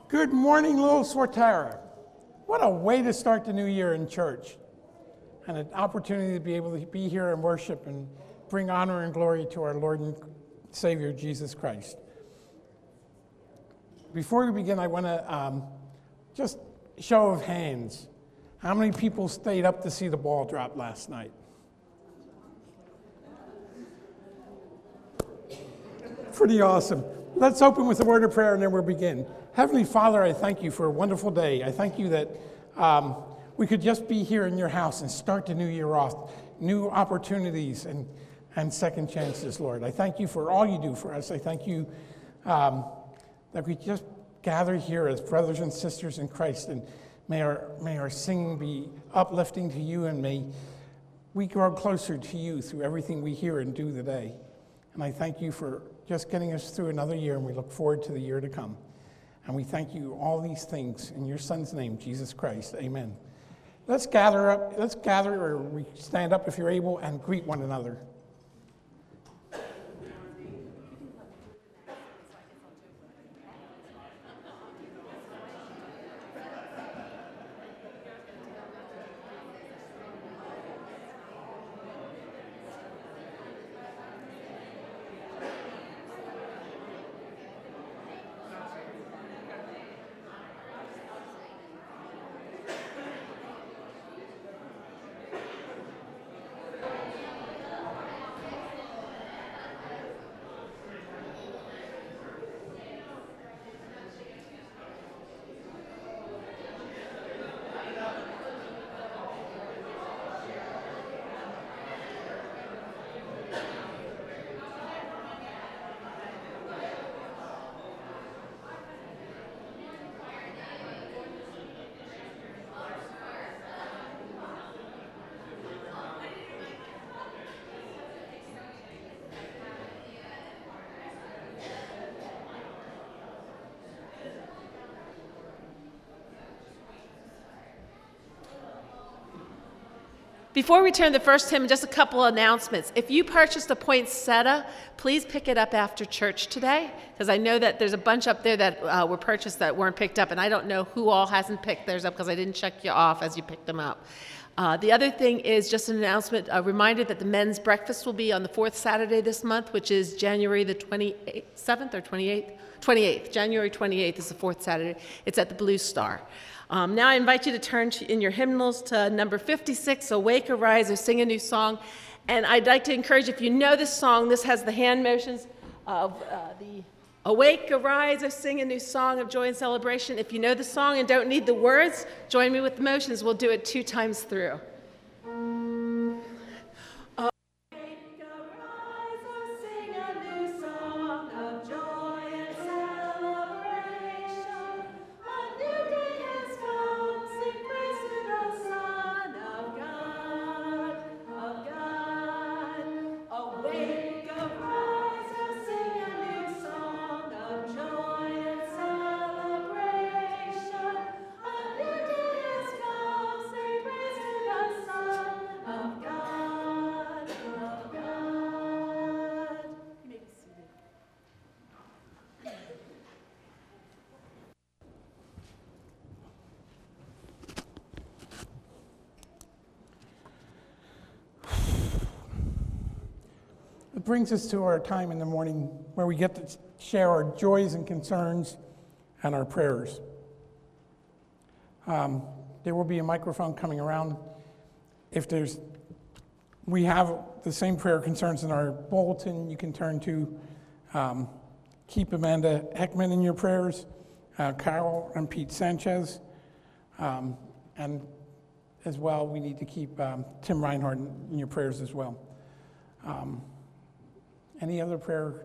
Good morning, Little Swartara. What a way to start the new year in church, and an opportunity to be able to be here and worship and bring honor and glory to our Lord and Savior, Jesus Christ. Before we begin, I want to just show of hands. How many people stayed up to see the ball drop last night? Pretty awesome. Let's open with a word of prayer and then we'll begin. Heavenly Father, I thank you for a wonderful day. I thank you that we could just be here in your house and start the new year off, new opportunities and second chances, Lord. I thank you for all you do for us. I thank you that we just gather here as brothers and sisters in Christ, and may our singing be uplifting to you, and may we grow closer to you through everything we hear and do today. And I thank you for just getting us through another year, and we look forward to the year to come. And we thank you all these things in your Son's name, Jesus Christ. Amen. Let's gather, or we stand up if you're able, and greet one another. Before we turn to the first hymn, just a couple of announcements. If you purchased a poinsettia, please pick it up after church today, because I know that there's a bunch up there that were purchased that weren't picked up, and I don't know who all hasn't picked theirs up because I didn't check you off as you picked them up. The other thing is just an announcement, a reminder that the men's breakfast will be on the fourth Saturday this month, which is January the 27th or 28th? 28th. January 28th is the fourth Saturday. It's at the Blue Star. Now I invite you to turn in your hymnals to number 56, Awake, Arise, or Sing a New Song. And I'd like to encourage, if you know this song, this has the hand motions of the Awake, Arise, or Sing a New Song of Joy and Celebration. If you know the song and don't need the words, join me with the motions. We'll do it 2 times through. It brings us to our time in the morning where we get to share our joys and concerns and our prayers. There will be a microphone coming around. We have the same prayer concerns in our bulletin. You can turn to keep Amanda Heckman in your prayers, Carol and Pete Sanchez, and as well, we need to keep Tim Reinhardt in your prayers as well. Any other prayer?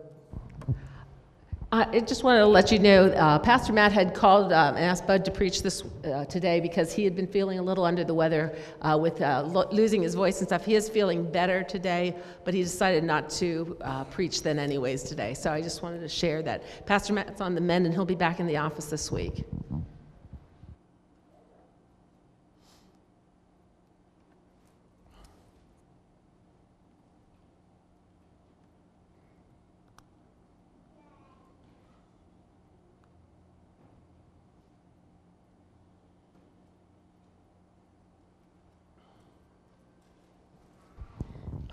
I just wanted to let you know, Pastor Matt had called and asked Bud to preach this today because he had been feeling a little under the weather with losing his voice and stuff. He is feeling better today, but he decided not to preach then anyways today. So I just wanted to share that. Pastor Matt's on the mend, and he'll be back in the office this week.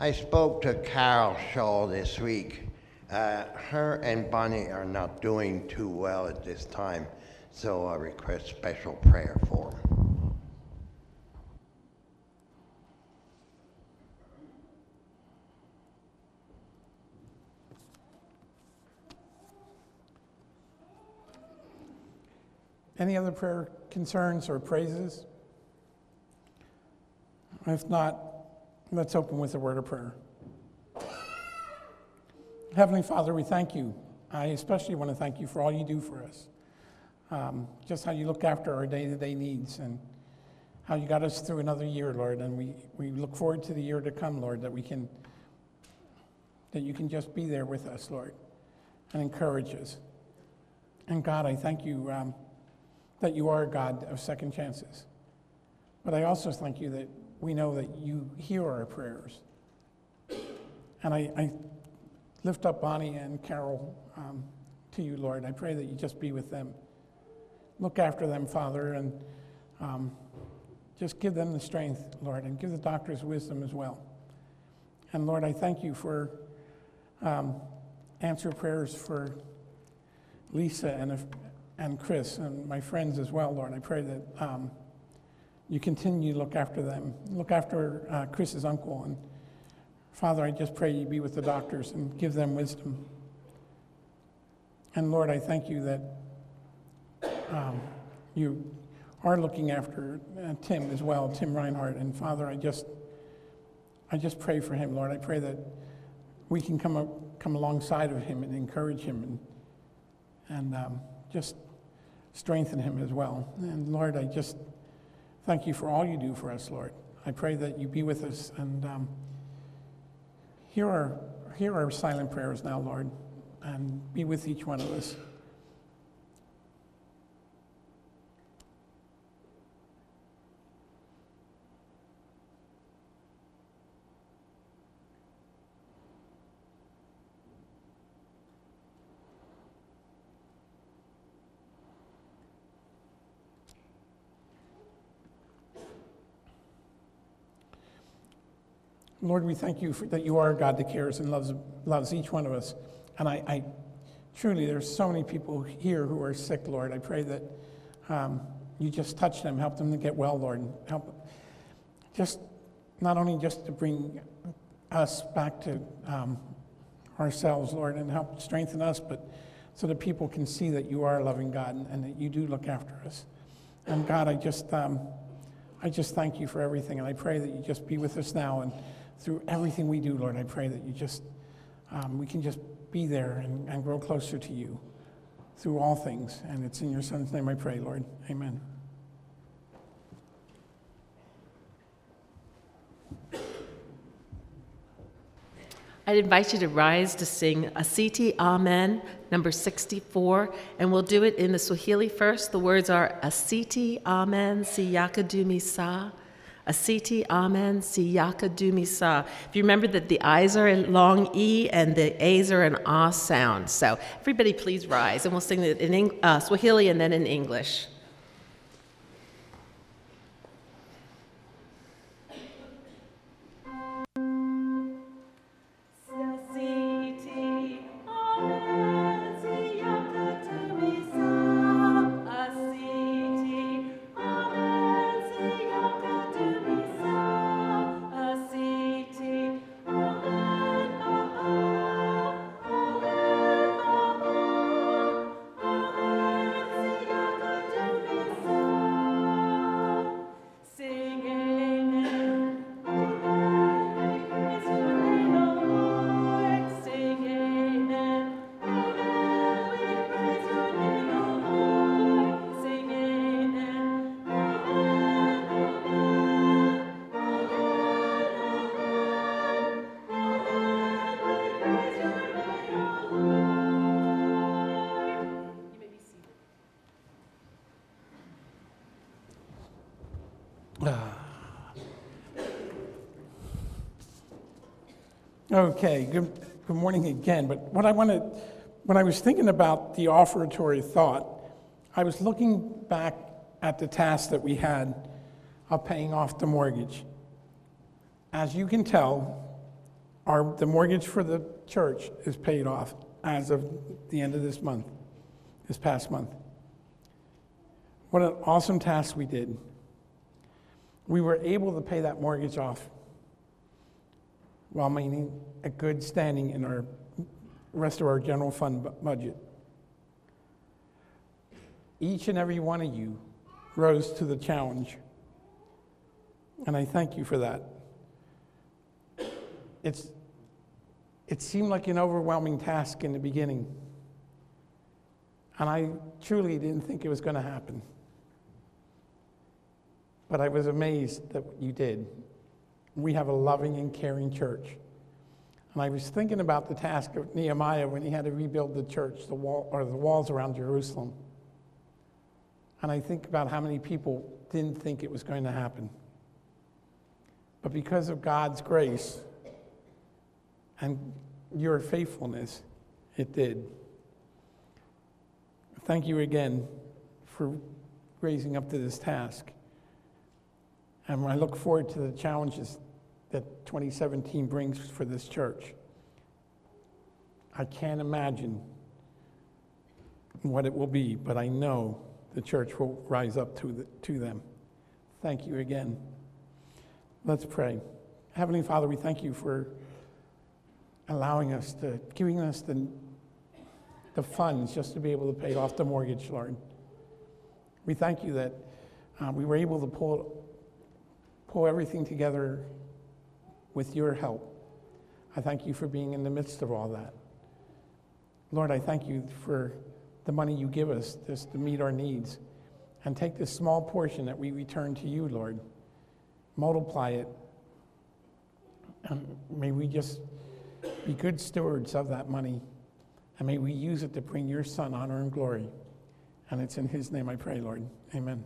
I spoke to Carol Shaw this week. Her and Bonnie are not doing too well at this time, so I request special prayer for them. Any other prayer concerns or praises? If not, let's open with a word of prayer. Heavenly Father, we thank you. I especially want to thank you for all you do for us. Just how you look after our day-to-day needs and how you got us through another year, Lord. And we look forward to the year to come, Lord, that you can just be there with us, Lord, and encourage us. And God, I thank you that you are a God of second chances. But I also thank you that we know that you hear our prayers. And I lift up Bonnie and Carol to you, Lord. I pray that you just be with them. Look after them, Father, and just give them the strength, Lord, and give the doctors wisdom as well. And Lord, I thank you for answer prayers for Lisa and Chris and my friends as well, Lord. I pray that you continue to look after them. Look after Chris's uncle. And Father, I just pray you be with the doctors and give them wisdom. And Lord, I thank you that you are looking after Tim as well, Tim Reinhardt. And Father, I just pray for him, Lord. I pray that we can come alongside of him and encourage him and just strengthen him as well. And Lord, I just thank you for all you do for us, Lord. I pray that you be with us and hear our silent prayers now, Lord, and be with each one of us. Lord, we thank you that you are a God that cares and loves each one of us. And I truly, there's so many people here who are sick, Lord. I pray that you just touch them, help them to get well, Lord. And help just not only just to bring us back to ourselves, Lord, and help strengthen us, but so that people can see that you are a loving God and that you do look after us. And God, I just thank you for everything. And I pray that you just be with us now and through everything we do, Lord. I pray that you just, we can just be there and grow closer to you through all things. And it's in your Son's name I pray, Lord. Amen. I'd invite you to rise to sing Asiti Amen, number 64, and we'll do it in the Swahili first. The words are Asiti Amen, Siyakadumi Sa. Asiti Amen, Siyakadumi Sa. If you remember that the I's are a long E and the A's are an Ah sound. So everybody please rise, and we'll sing it in Swahili and then in English. Okay, good morning again. But when I was thinking about the offertory thought, I was looking back at the task that we had of paying off the mortgage. As you can tell, The mortgage for the church is paid off as of the end of this past month. What an awesome task we did. We were able to pay that mortgage off while maintaining a good standing in our rest of our general fund budget. Each and every one of you rose to the challenge, and I thank you for that. It seemed like an overwhelming task in the beginning, and I truly didn't think it was going to happen. But I was amazed that you did. We have a loving and caring church. And I was thinking about the task of Nehemiah when he had to rebuild the church, the walls around Jerusalem. And I think about how many people didn't think it was going to happen. But because of God's grace and your faithfulness, it did. Thank you again for raising up to this task. And I look forward to the challenges that 2017 brings for this church. I can't imagine what it will be, but I know the church will rise up to them. Thank you again. Let's pray. Heavenly Father, we thank you for giving us the funds just to be able to pay off the mortgage, Lord. We thank you that we were able to pull everything together with your help. I thank you for being in the midst of all that. Lord, I thank you for the money you give us just to meet our needs. And take this small portion that we return to you, Lord. Multiply it. And may we just be good stewards of that money. And may we use it to bring your Son honor and glory. And it's in his name I pray, Lord. Amen.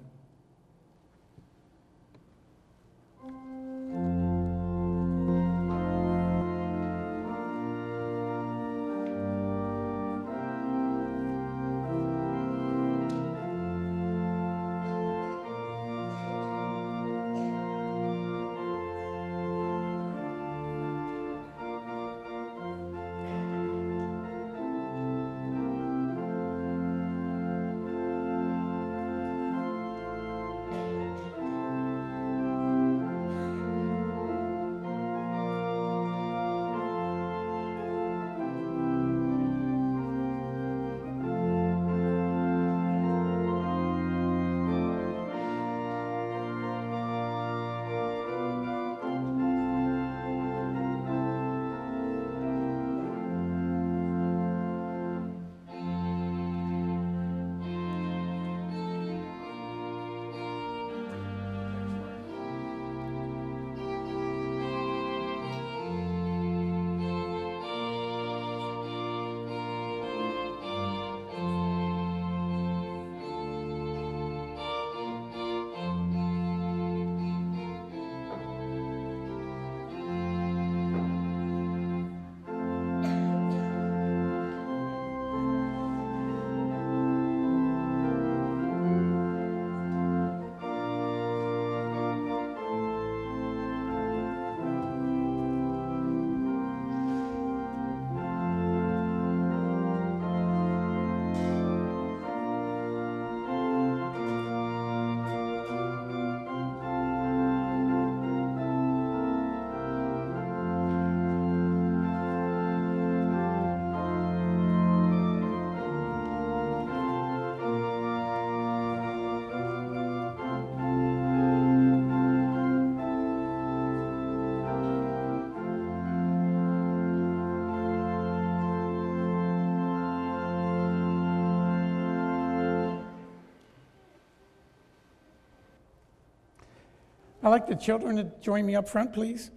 I'd like the children to join me up front, please.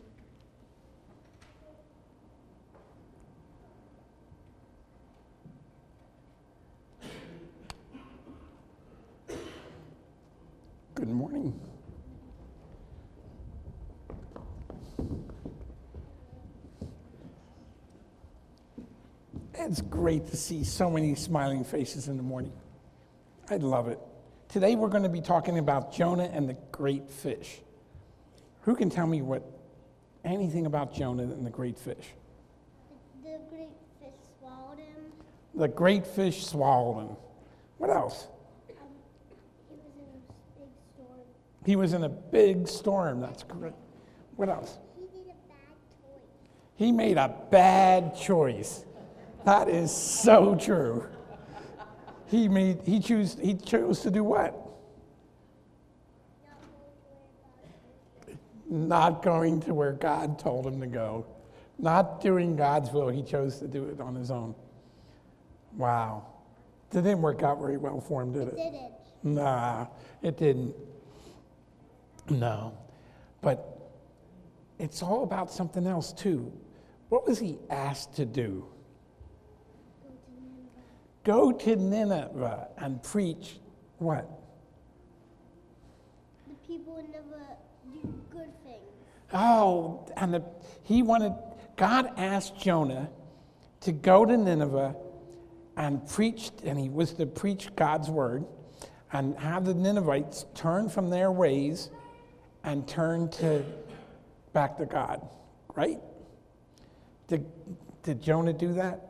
Good morning. It's great to see so many smiling faces in the morning. I love it. Today we're going to be talking about Jonah and the great fish. Who can tell me what anything about Jonah and the great fish? The great fish swallowed him. The great fish swallowed him. What else? He was in a big storm. He was in a big storm. That's correct. What else? He did a bad choice. He made a bad choice. That is so true. He chose to do what? Not going to where God told him to go. Not doing God's will. He chose to do it on his own. Wow. It didn't work out very well for him, did it? Did it? Nah, it didn't. No. But it's all about something else, too. What was he asked to do? Go to Nineveh and preach what? The people would never do good things. Oh, and God asked Jonah to go to Nineveh and preach, and he was to preach God's word and have the Ninevites turn from their ways and turn back to God, right? Did Jonah do that?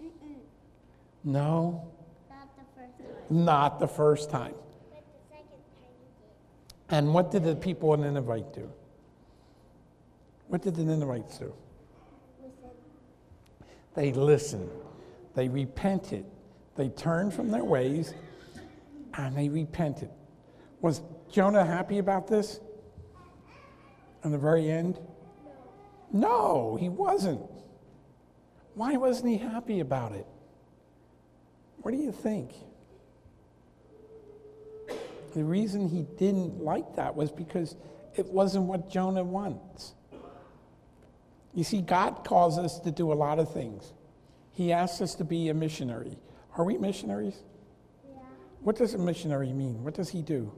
No, Not the first time. not the first time. But the second time he did. And what did the people in Nineveh do? What did the Ninevites do? Listen. They listened. They repented. They turned from their ways and they repented. Was Jonah happy about this? In the very end? No, he wasn't. Why wasn't he happy about it? What do you think? The reason he didn't like that was because it wasn't what Jonah wants. You see, God calls us to do a lot of things. He asks us to be a missionary. Are we missionaries? Yeah. What does a missionary mean? What does he do?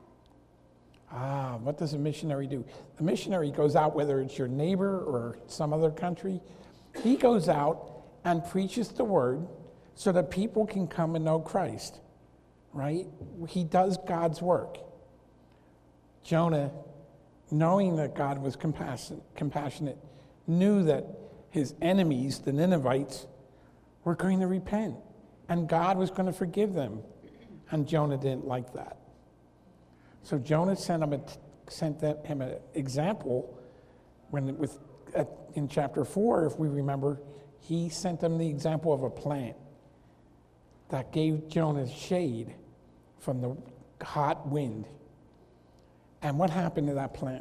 What does a missionary do? A missionary goes out, whether it's your neighbor or some other country, he goes out and preaches the word so that people can come and know Christ, right? He does God's work. Jonah, knowing that God was compassionate, knew that his enemies, the Ninevites, were going to repent, and God was going to forgive them. And Jonah didn't like that. So Jonah sent him an example in chapter 4, if we remember, he sent them the example of a plant that gave Jonah shade from the hot wind. And what happened to that plant?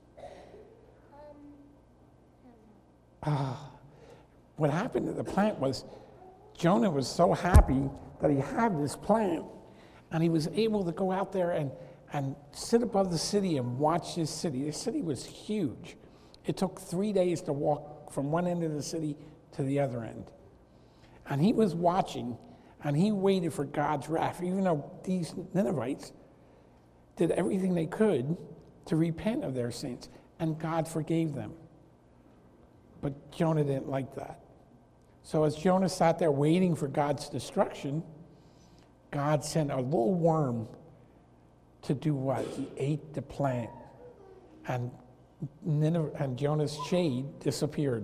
What happened to the plant was Jonah was so happy that he had this plant, and he was able to go out there and sit above the city and watch his city. The city was huge. It took 3 days to walk from one end of the city to the other end. And he was watching, and he waited for God's wrath, even though these Ninevites did everything they could to repent of their sins, and God forgave them. But Jonah didn't like that. So as Jonah sat there waiting for God's destruction, God sent a little worm to do what? He ate the plant, and Jonah's shade disappeared.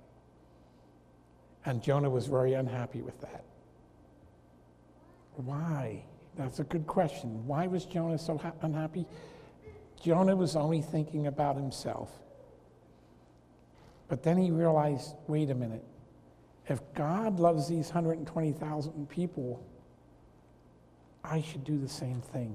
And Jonah was very unhappy with that. Why? That's a good question. Why was Jonah so unhappy? Jonah was only thinking about himself. But then he realized, wait a minute, if God loves these 120,000 people, I should do the same thing.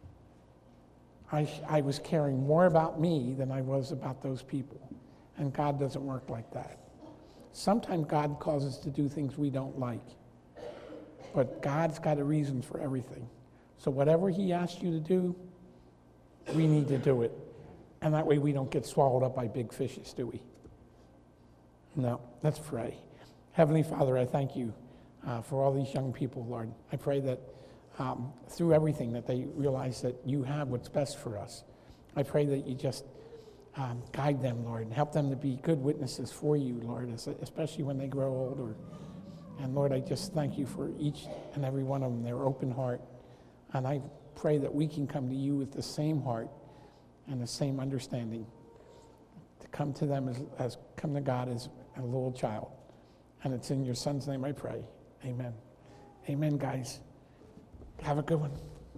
I was caring more about me than I was about those people. And God doesn't work like that. Sometimes God calls us to do things we don't like. But God's got a reason for everything. So whatever he asks you to do, we need to do it. And that way we don't get swallowed up by big fishes, do we? No, let's pray. Heavenly Father, I thank you for all these young people, Lord. I pray that through everything that they realize that you have what's best for us. I pray that you just guide them, Lord, and help them to be good witnesses for you, Lord, especially when they grow older. And Lord, I just thank you for each and every one of them, their open heart. And I pray that we can come to you with the same heart and the same understanding. to come to them as come to God as a little child. And it's in your son's name I pray. Amen. Amen, guys. Have a good one.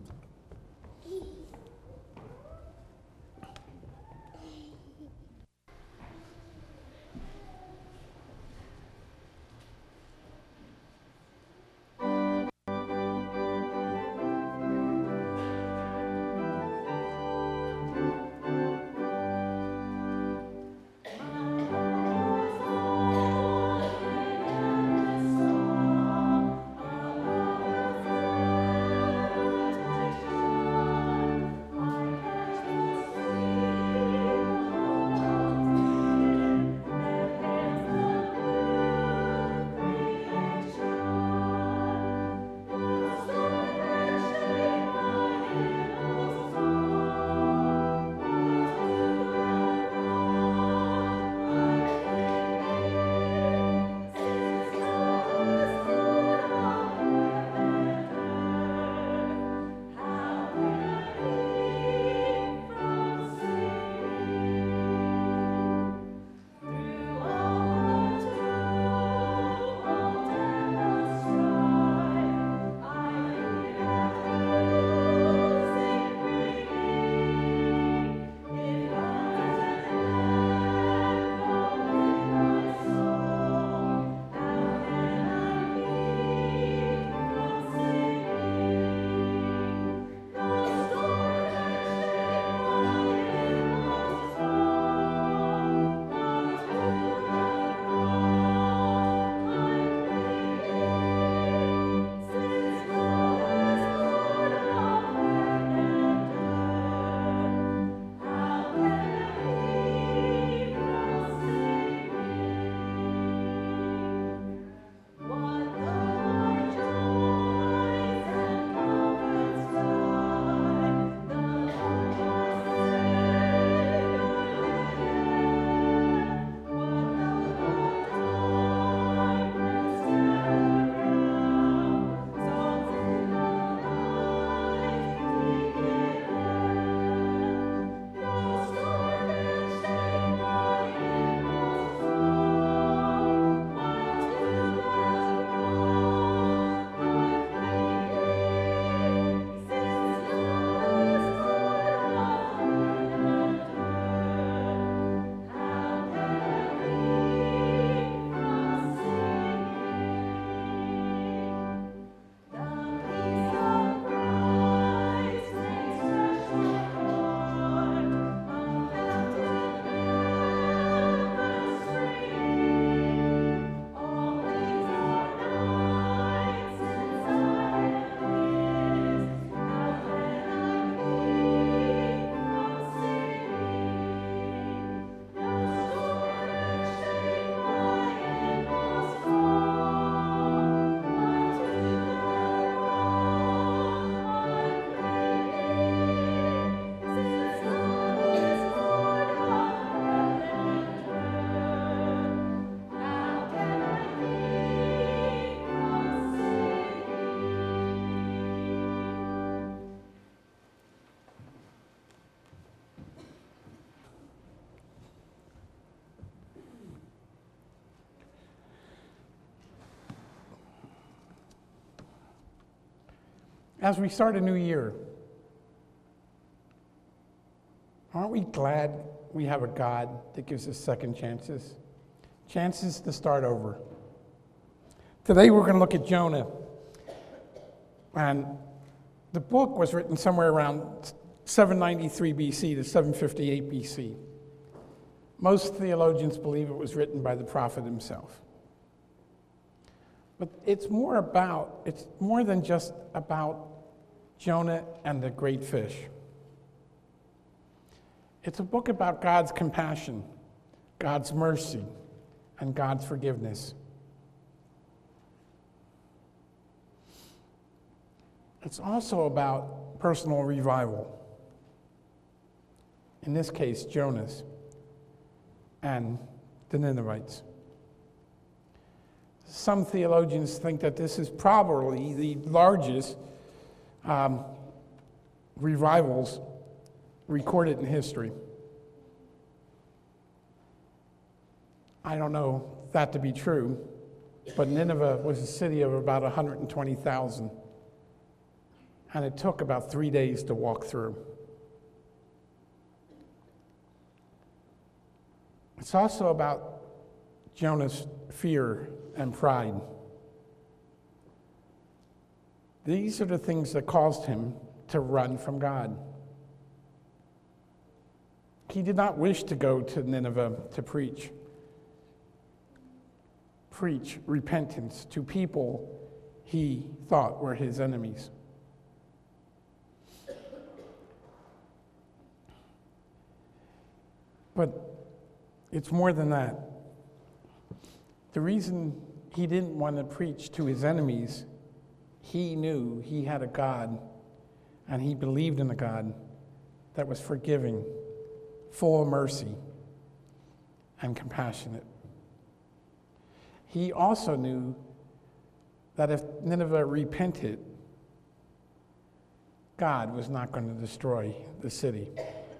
As we start a new year, aren't we glad we have a God that gives us second chances? Chances to start over. Today we're going to look at Jonah. And the book was written somewhere around 793 BC to 758 BC. Most theologians believe it was written by the prophet himself. But it's more than just about Jonah and the great fish. It's a book about God's compassion, God's mercy, and God's forgiveness. It's also about personal revival. In this case, Jonah's and the Ninevites. Some theologians think that this is probably the largest revivals recorded in history. I don't know that to be true, but Nineveh was a city of about 120,000, and it took about 3 days to walk through. It's also about Jonah's fear and pride. These are the things that caused him to run from God. He did not wish to go to Nineveh to preach repentance to people he thought were his enemies. But it's more than that. The reason he didn't want to preach to his enemies, he knew he had a God, and he believed in a God that was forgiving, full of mercy, and compassionate. He also knew that if Nineveh repented, God was not going to destroy the city.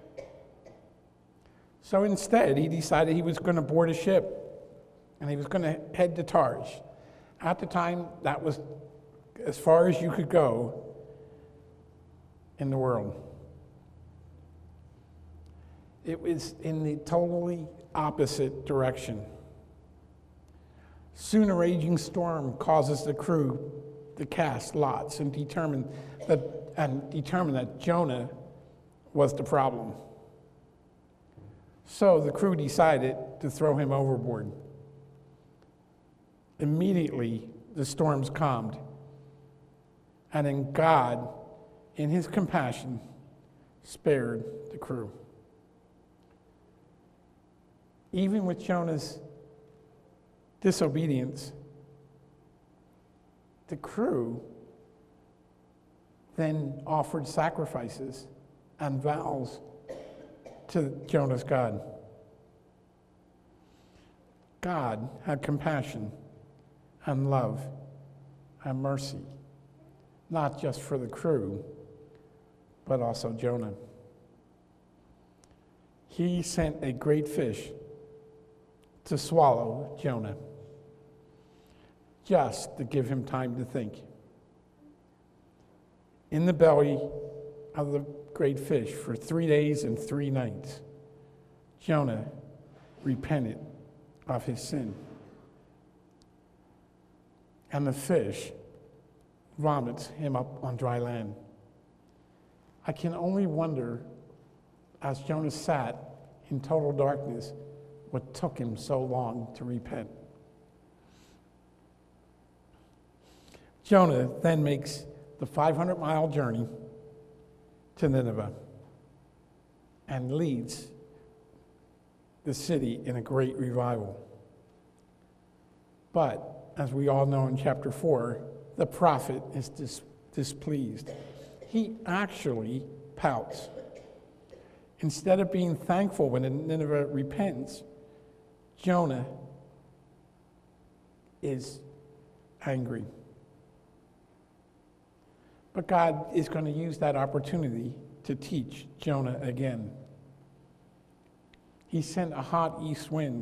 So instead, he decided he was going to board a ship, and he was going to head to Tarshish. At the time, that was as far as you could go in the world. It was in the totally opposite direction. Soon a raging storm causes the crew to cast lots and determine that Jonah was the problem. So the crew decided to throw him overboard. Immediately, the storms calmed, and then God, in his compassion, spared the crew. Even with Jonah's disobedience, the crew then offered sacrifices and vows to Jonah's God. God had compassion and love and mercy, not just for the crew, but also Jonah. He sent a great fish to swallow Jonah, just to give him time to think. In the belly of the great fish for 3 days and 3 nights, Jonah repented of his sin. And the fish vomits him up on dry land. I can only wonder, as Jonah sat in total darkness, what took him so long to repent. Jonah then makes the 500-mile journey to Nineveh and leads the city in a great revival. But, as we all know in chapter 4, the prophet is displeased. He actually pouts. Instead of being thankful when Nineveh repents, Jonah is angry. But God is going to use that opportunity to teach Jonah again. He sent a hot east wind,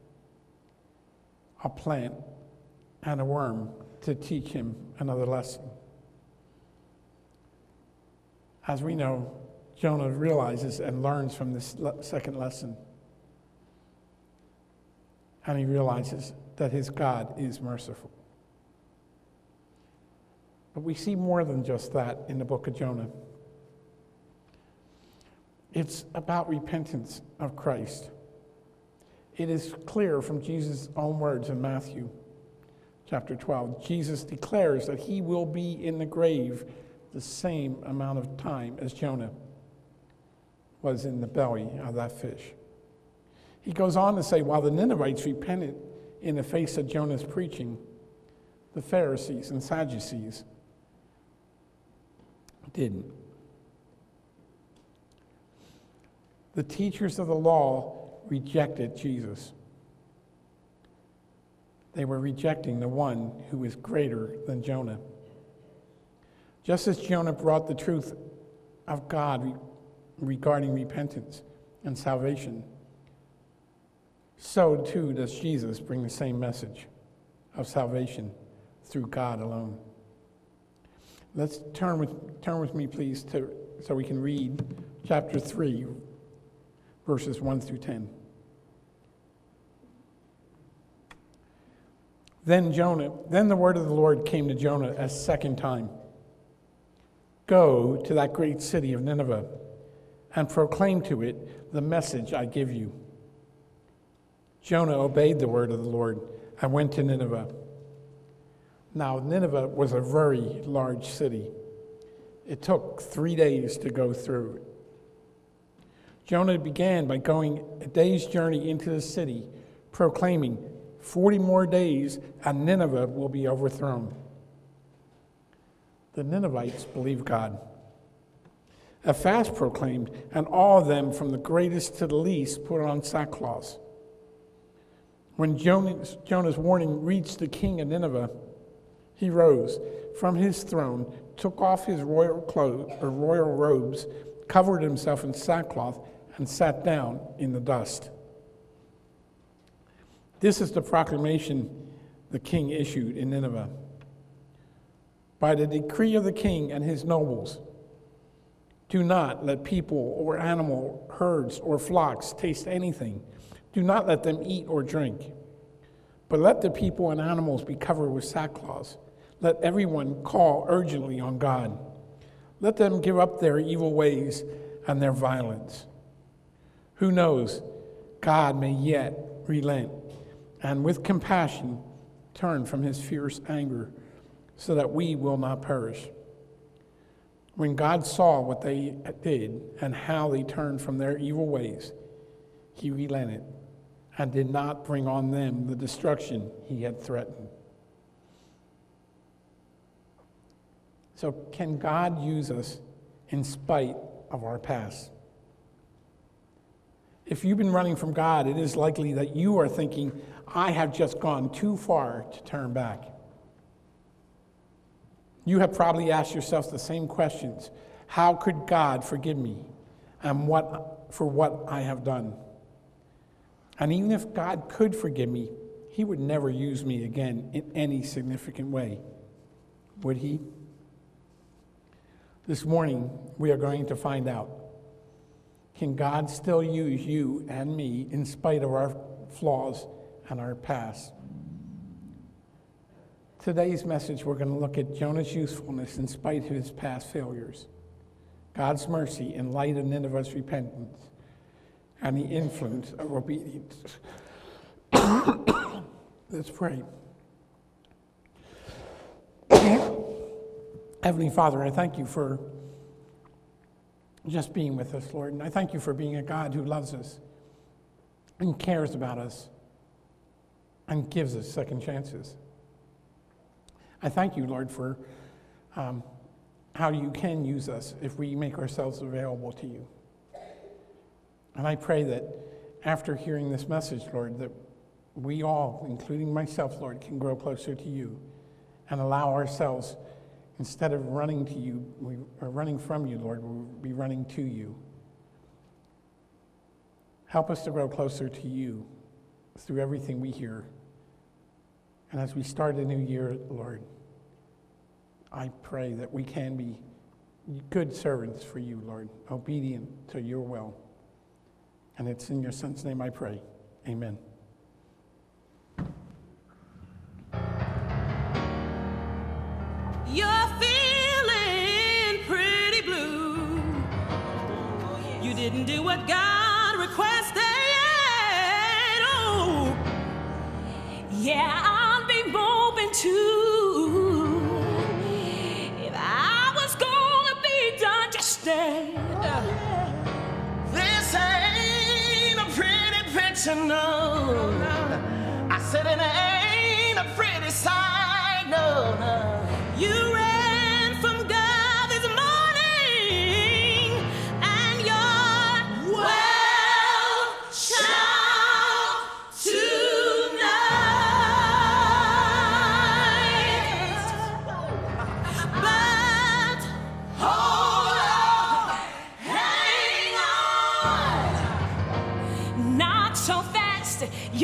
a plant, and a worm to teach him another lesson. As we know, Jonah realizes and learns from this second lesson. And he realizes that his God is merciful. But we see more than just that in the book of Jonah. It's about repentance of Christ. It is clear from Jesus' own words in Matthew chapter 12. Jesus declares that he will be in the grave the same amount of time as Jonah was in the belly of that fish. He goes on to say, while the Ninevites repented in the face of Jonah's preaching, the Pharisees and Sadducees didn't. The teachers of the law rejected Jesus. They were rejecting the one who is greater than Jonah. Just as Jonah brought the truth of God regarding repentance and salvation, so too does Jesus bring the same message of salvation through God alone. Let's turn with me, please, so we can read chapter 3, verses 1 through 10. Then the word of the Lord came to Jonah a second time. Go to that great city of Nineveh and proclaim to it the message I give you. Jonah obeyed the word of the Lord and went to Nineveh. Now, Nineveh was a very large city. It took 3 days to go through it. Jonah began by going a day's journey into the city, proclaiming, 40 more days and Nineveh will be overthrown. The Ninevites believed God. A fast proclaimed, and all of them, from the greatest to the least, put on sackcloth. When Jonah's warning reached the king of Nineveh, he rose from his throne, took off his royal clothes or royal robes, covered himself in sackcloth, and sat down in the dust. This is the proclamation the king issued in Nineveh. By the decree of the king and his nobles, do not let people or animal herds or flocks taste anything. Do not let them eat or drink. But let the people and animals be covered with sackcloth. Let everyone call urgently on God. Let them give up their evil ways and their violence. Who knows, God may yet relent and with compassion turn from his fierce anger so that we will not perish. When God saw what they did and how they turned from their evil ways, he relented and did not bring on them the destruction he had threatened. So can God use us in spite of our past? If you've been running from God, it is likely that you are thinking, I have just gone too far to turn back. You have probably asked yourself the same questions. How could God forgive me and for what I have done? And even if God could forgive me, he would never use me again in any significant way, would he? This morning, we are going to find out. Can God still use you and me in spite of our flaws and our past? Today's message, we're going to look at Jonah's usefulness in spite of his past failures, God's mercy in light of Nineveh's repentance, and the influence of obedience. Let's pray. Heavenly Father, I thank you for just being with us, Lord. And I thank you for being a God who loves us and cares about us and gives us second chances. I thank you, Lord, for how you can use us if we make ourselves available to you. And I pray that after hearing this message, Lord, that we all, including myself, Lord, can grow closer to you and allow ourselves, instead of running to you, or running from you, Lord, we'll be running to you. Help us to grow closer to you through everything we hear. And as we start a new year, Lord, I pray that we can be good servants for you, Lord, obedient to your will. And it's in your Son's name I pray. Amen. You're feeling pretty blue. You didn't do what God requested. Oh, yeah, I'll be moving too. If I was gonna be digested, this ain't a pretty picture, no. I said it ain't a pretty sight, no. You ran from God this morning, and your world shall tonight. But hold on, hang on, not so fast.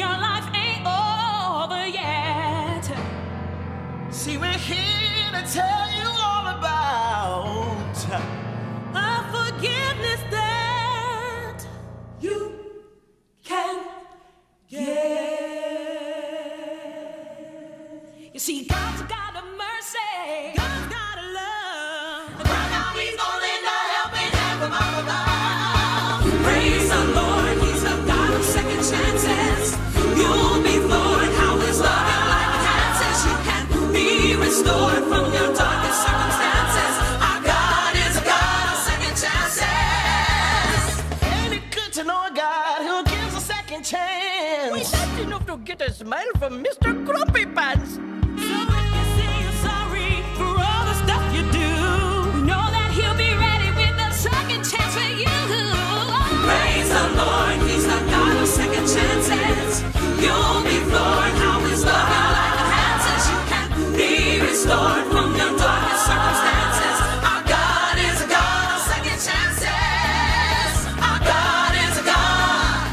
to get a smile from Mr. Grumpy Pants. So if you say you're sorry for all the stuff you do, know that he'll be ready with a second chance for you. Praise the Lord, he's the God of second chances. You'll be floored how his love your life enhances. You can be restored from your darkest circumstances. Our God is a God of second chances. Our God is a God.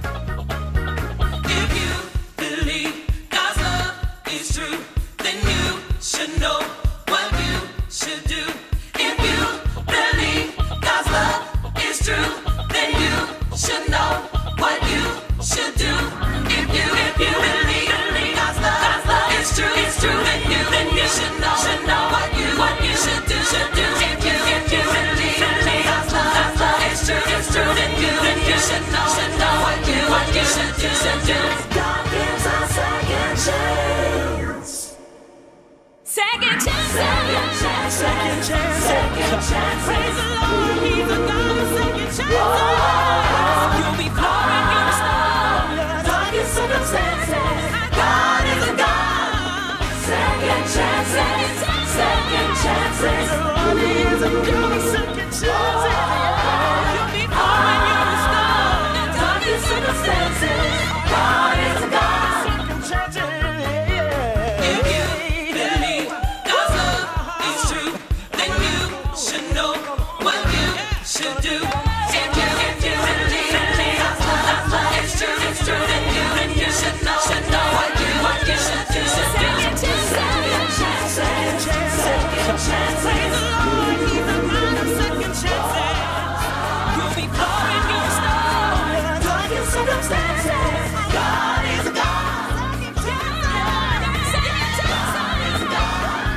If you believe God's love is true, then you should know what you should do. If you believe God's love is true, then you should know what you should do. If you believe God's love is true, then you should know what you should do. If you believe God's love is true, then you should know what you should do. God gives us second chance. Second chance. Second chance. Second chance. Second chance. Praise the Lord, he's a God of second chances. You'll be flooring your darkest circumstances. God is a God. Second chance. Second chance. Second chances. He is a God of second chances. You'll be flooring your darkest circumstances. God is a God. Second chances. If you believe God's love is true, then you should know what you should do. If you believe God's love is true, then you should know what you should do. Second chance, second chance, second chance, second chance. Praise the Lord, he's a God of second chances. You'll be flooring your darkest circumstances. God is a God. Second chance, second chance, God is a God.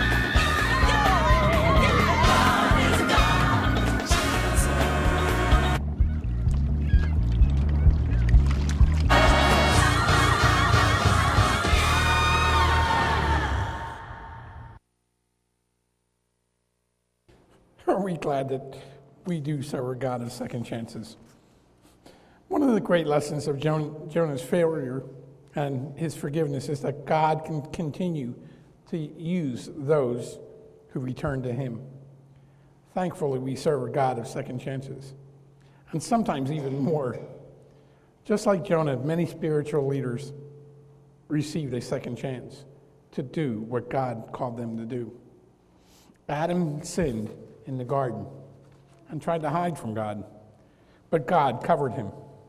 God is a Are we glad that we do serve a God of second chances? One of the great lessons of Jonah's failure and his forgiveness is that God can continue to use those who return to him. Thankfully, we serve a God of second chances, and sometimes even more. Just like Jonah, many spiritual leaders received a second chance to do what God called them to do. Adam sinned in the garden and tried to hide from God, but God covered him.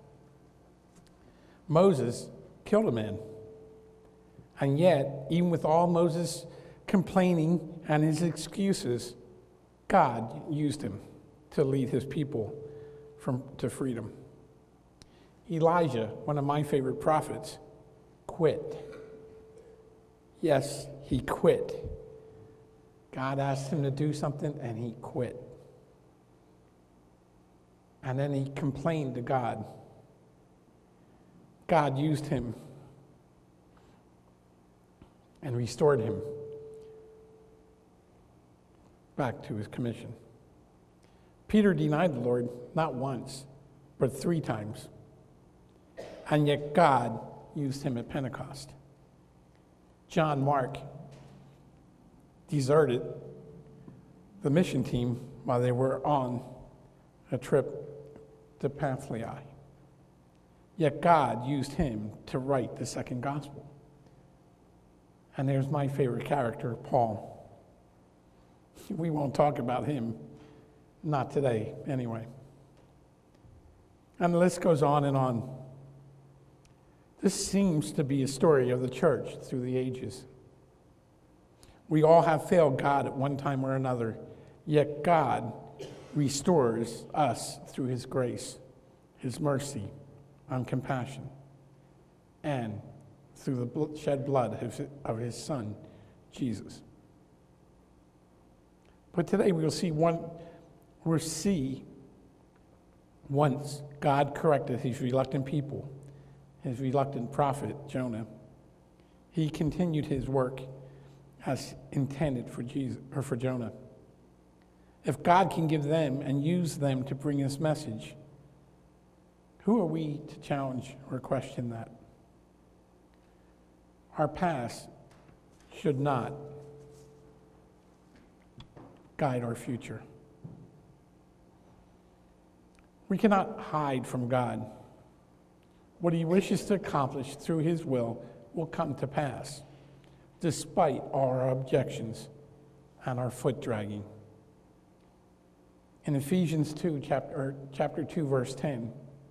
Moses killed a man, and yet, even with all Moses complaining and his excuses, God used him to lead his people to freedom. Elijah, one of my favorite prophets, quit. Yes, he quit. God asked him to do something, and he quit. And then he complained to God. God used him and restored him back to his commission. Peter denied the Lord not once, but 3 times. And yet God used him at Pentecost. John Mark deserted the mission team while they were on a trip to Pamphylia. Yet God used him to write the second gospel. And there's my favorite character, Paul. We won't talk about him, not today, anyway. And the list goes on and on. This seems to be a story of the church through the ages. We all have failed God at one time or another, yet God restores us through his grace, his mercy, and compassion, and through the shed blood of his Son, Jesus. But today we'll see once God corrected his reluctant people, his reluctant prophet, Jonah, he continued his work as intended for Jonah. If God can give them and use them to bring his message, who are we to challenge or question that? Our past should not guide our future. We cannot hide from God. What he wishes to accomplish through his will come to pass, despite our objections and our foot dragging. In Ephesians 2, chapter 2, verse 10,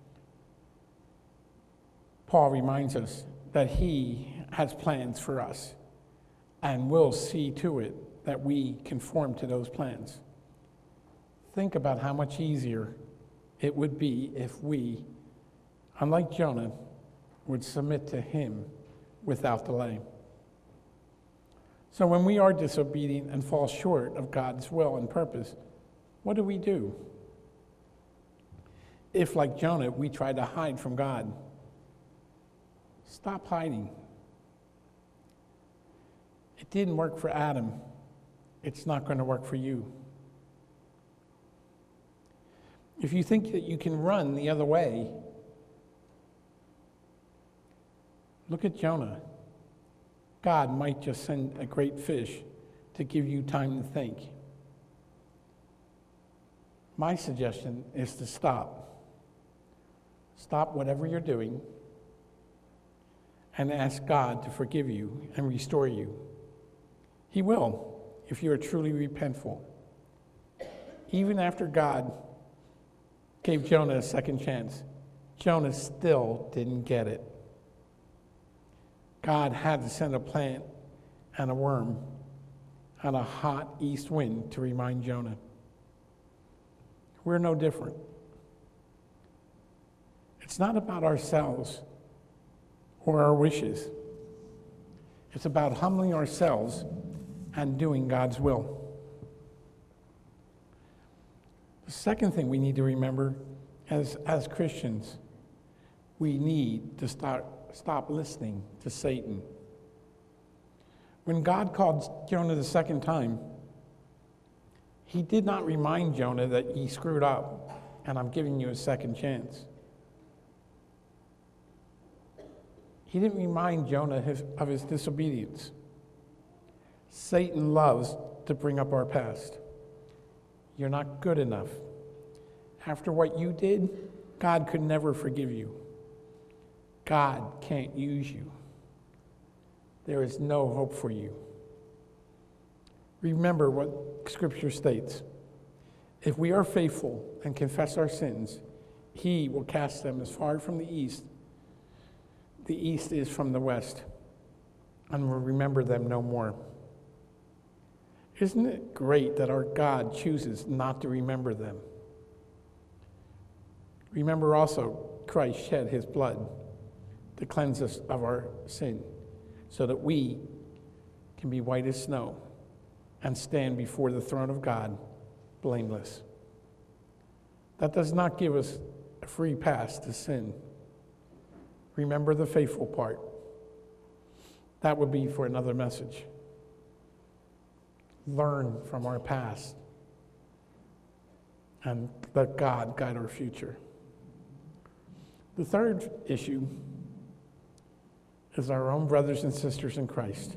Paul reminds us that he has plans for us and will see to it that we conform to those plans. Think about how much easier it would be if we, unlike Jonah, would submit to him without delay. So when we are disobedient and fall short of God's will and purpose, what do? If, like Jonah, we try to hide from God, stop hiding. It didn't work for Adam. It's not going to work for you. If you think that you can run the other way, look at Jonah. God might just send a great fish to give you time to think. My suggestion is to stop. Stop whatever you're doing and ask God to forgive you and restore you. He will, if you are truly repentful. Even after God gave Jonah a second chance, Jonah still didn't get it. God had to send a plant and a worm and a hot east wind to remind Jonah. We're no different. It's not about ourselves or our wishes. It's about humbling ourselves and doing God's will. The second thing we need to remember as Christians, we need to stop listening to Satan. When God called Jonah the second time, he did not remind Jonah that he screwed up and I'm giving you a second chance. He didn't remind Jonah of his disobedience. Satan loves to bring up our past. You're not good enough. After what you did, God could never forgive you. God can't use you. There is no hope for you. Remember what Scripture states. If we are faithful and confess our sins, he will cast them as far from the east is from the west, and will remember them no more. Isn't it great that our God chooses not to remember them? Remember also, Christ shed his blood to cleanse us of our sin, so that we can be white as snow and stand before the throne of God blameless. That does not give us a free pass to sin. Remember the faithful part. That would be for another message. Learn from our past and let God guide our future. The third issue is our own brothers and sisters in Christ.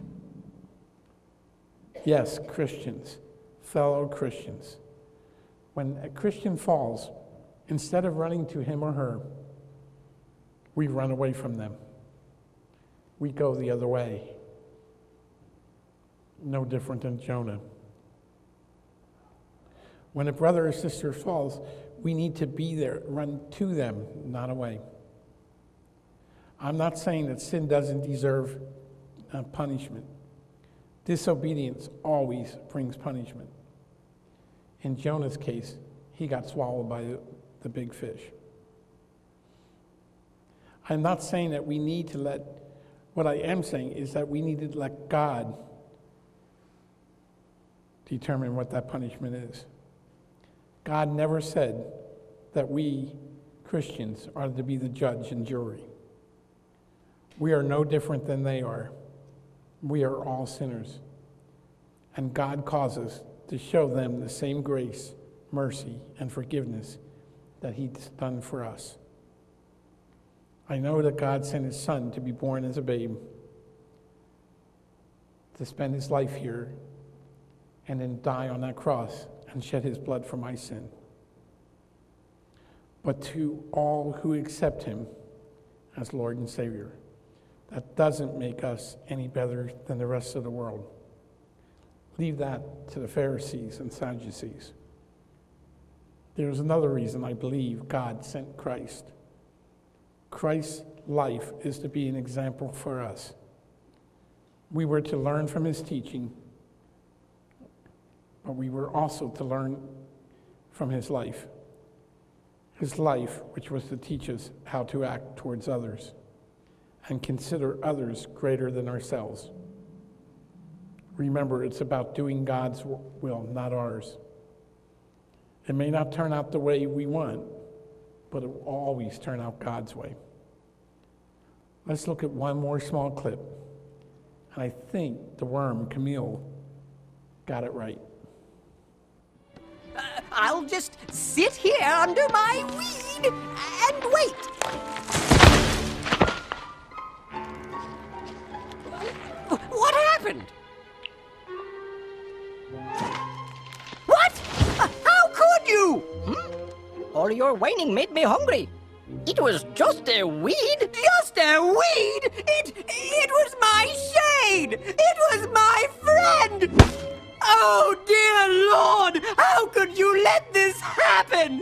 Yes, Christians, fellow Christians. When a Christian falls, instead of running to him or her, we run away from them. We go the other way. No different than Jonah. When a brother or sister falls, we need to be there, run to them, not away. I'm not saying that sin doesn't deserve punishment. Disobedience always brings punishment. In Jonah's case, he got swallowed by the big fish. I'm not saying that we need to what I am saying is that we need to let God determine what that punishment is. God never said that we Christians are to be the judge and jury. We are no different than they are. We are all sinners. And God calls us to show them the same grace, mercy, and forgiveness that he's done for us. I know that God sent his son to be born as a babe, to spend his life here and then die on that cross and shed his blood for my sin. But to all who accept him as Lord and Savior, that doesn't make us any better than the rest of the world. Leave that to the Pharisees and Sadducees. There's another reason I believe God sent Christ. Christ's life is to be an example for us. We were to learn from his teaching, but we were also to learn from his life. His life, which was to teach us how to act towards others and consider others greater than ourselves. Remember, it's about doing God's will, not ours. It may not turn out the way we want, but it will always turn out God's way. Let's look at one more small clip. And I think the worm, Camille, got it right. I'll just sit here under my weed and wait. What happened? What? How could you? All your whining made me hungry. It was just a weed. Just a weed? It was my shade. It was my friend. Oh, dear Lord, how could you let this happen?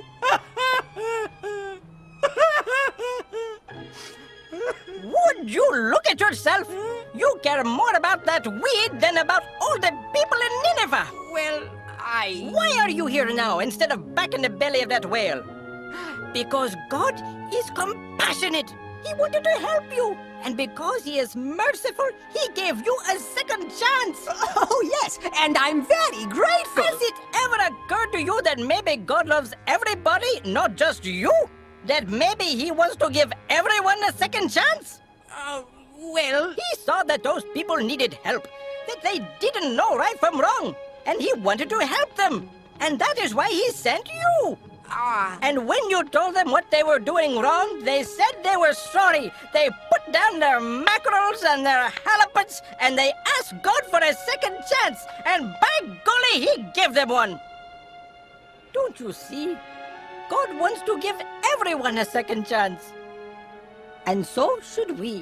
Would you look at yourself? You care more about that weed than about all the people in Nineveh. Well, Why are you here now instead of back in the belly of that whale? Because God is compassionate. He wanted to help you. And because he is merciful, he gave you a second chance. Oh, yes, and I'm very grateful. Has it ever occurred to you that maybe God loves everybody, not just you? That maybe he wants to give everyone a second chance? Well, he saw that those people needed help, that they didn't know right from wrong, and he wanted to help them. And that is why he sent you. And when you told them what they were doing wrong, they said they were sorry. They put down their mackerels and their halipots, and they asked God for a second chance. And by golly, he gave them one. Don't you see? God wants to give everyone a second chance. And so should we.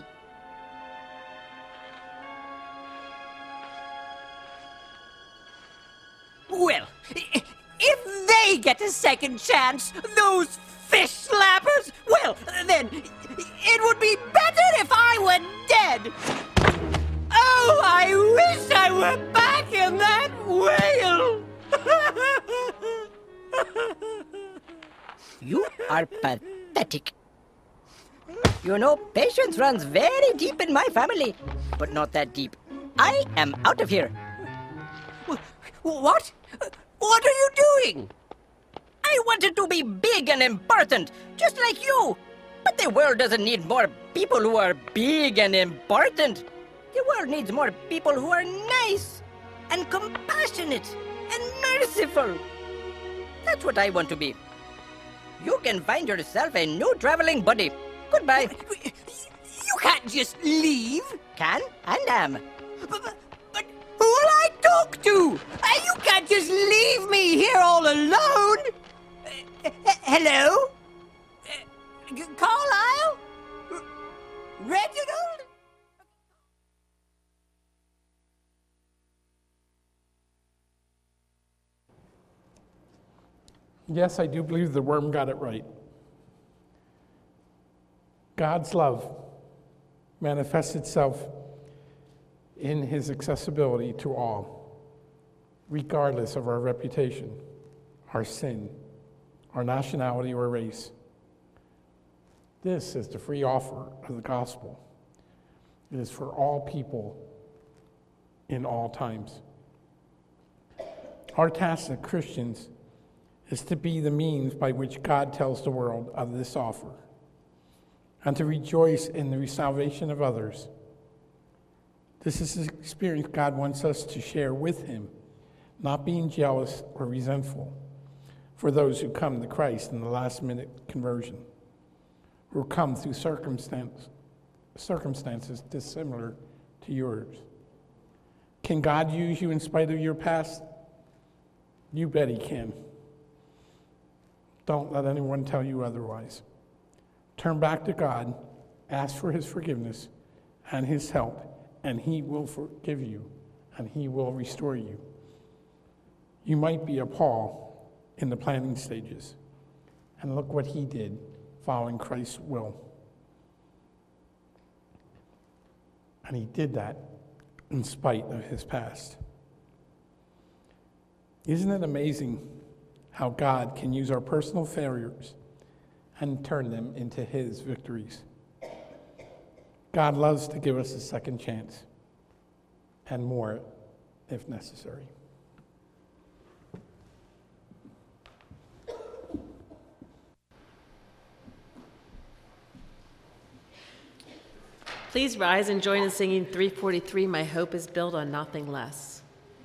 Well, if they get a second chance, those fish slappers, well, then it would be better if I were dead. Oh, I wish I were back in that whale. You are pathetic. You know, patience runs very deep in my family, but not that deep. I am out of here. What? What are you doing? I wanted to be big and important, just like you. But the world doesn't need more people who are big and important. The world needs more people who are nice and compassionate and merciful. That's what I want to be. You can find yourself a new traveling buddy. Goodbye. You can't just leave. Can and am. But who will I talk to? You can't just leave me here all alone. Hello? Carlisle? Reginald? Yes, I do believe the worm got it right. God's love manifests itself in his accessibility to all, regardless of our reputation, our sin, our nationality, or race. This is the free offer of the gospel. It is for all people in all times. Our task as Christians is to be the means by which God tells the world of this offer and to rejoice in the salvation of others. This is an experience God wants us to share with him, not being jealous or resentful for those who come to Christ in the last-minute conversion, who come through circumstances dissimilar to yours. Can God use you in spite of your past? You bet he can. Don't let anyone tell you otherwise. Turn back to God, ask for his forgiveness and his help, and he will forgive you, and he will restore you. You might be a Paul in the planning stages, and look what he did following Christ's will. And he did that in spite of his past. Isn't it amazing how God can use our personal failures and turn them into his victories? God loves to give us a second chance, and more if necessary. Please rise and join in singing 343, My Hope is Built on Nothing Less.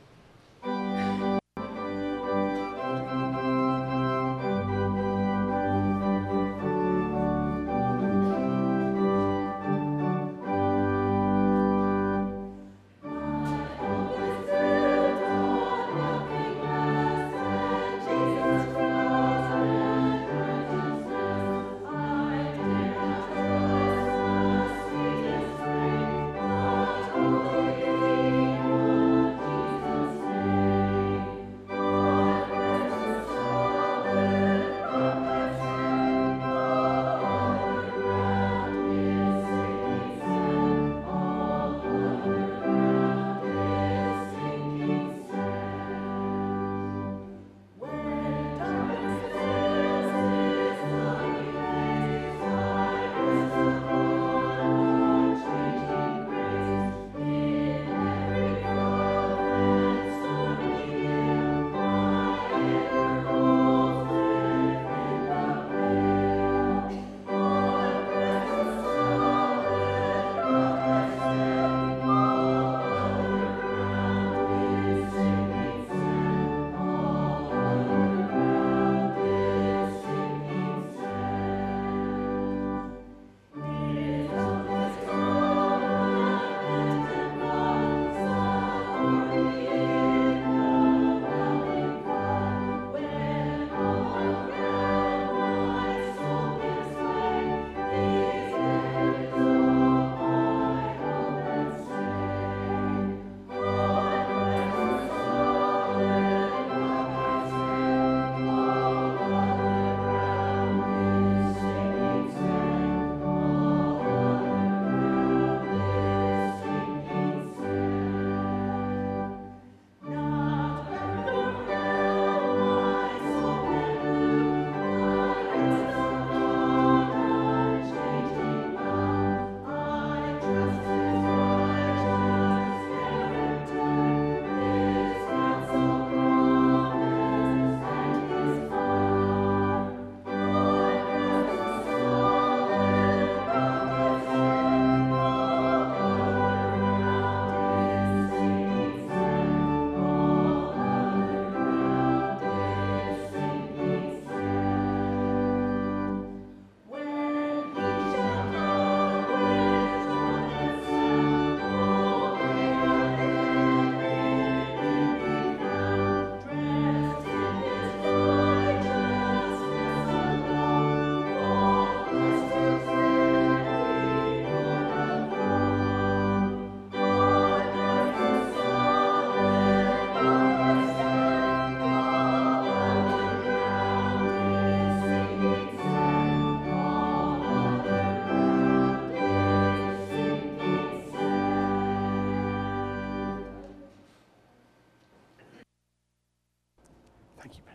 Thank you,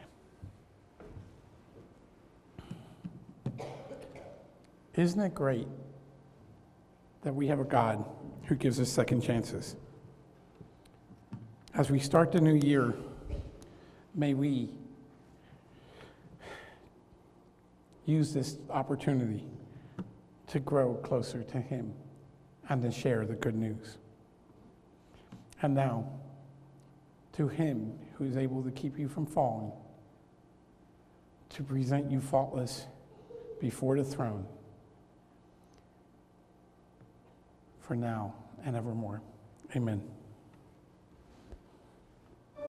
ma'am. Isn't it great that we have a God who gives us second chances? As we start the new year, may we use this opportunity to grow closer to him and to share the good news. And now, to him who is able to keep you from falling, to present you faultless before the throne, for now and evermore. Amen.